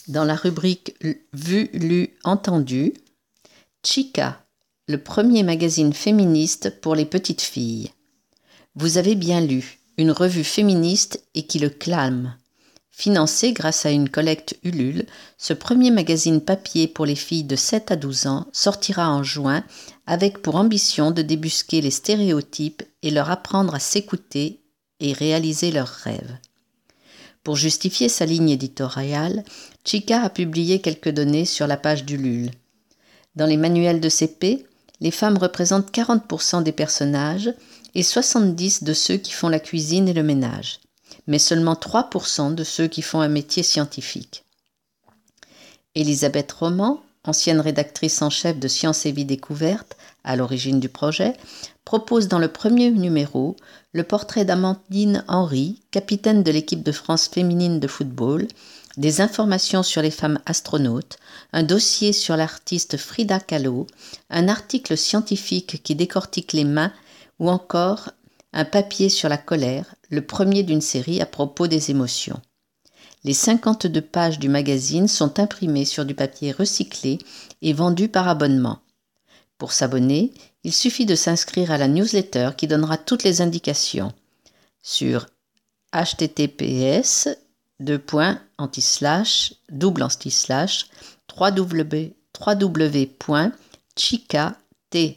Dans la rubrique Vu, lu, entendu, Chica, le premier magazine féministe pour les petites filles. Vous avez bien lu, une revue féministe et qui le clame. Financé grâce à une collecte Ulule, ce premier magazine papier pour les filles de 7 à 12 ans sortira en juin avec pour ambition de débusquer les stéréotypes et leur apprendre à s'écouter et réaliser leurs rêves. Pour justifier sa ligne éditoriale, Chica a publié quelques données sur la page d'Ulule. Dans les manuels de CP, les femmes représentent 40% des personnages et 70% de ceux qui font la cuisine et le ménage, mais seulement 3% de ceux qui font un métier scientifique. Elisabeth Roman, ancienne rédactrice en chef de Sciences et Vie découvertes, à l'origine du projet, propose dans le premier numéro le portrait d'Amandine Henry, capitaine de l'équipe de France féminine de football, des informations sur les femmes astronautes, un dossier sur l'artiste Frida Kahlo, un article scientifique qui décortique les mains ou encore un papier sur la colère, le premier d'une série à propos des émotions. Les 52 pages du magazine sont imprimées sur du papier recyclé et vendues par abonnement. Pour s'abonner, il suffit de s'inscrire à la newsletter qui donnera toutes les indications sur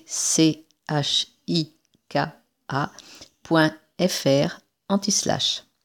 https://www.chica.fr/.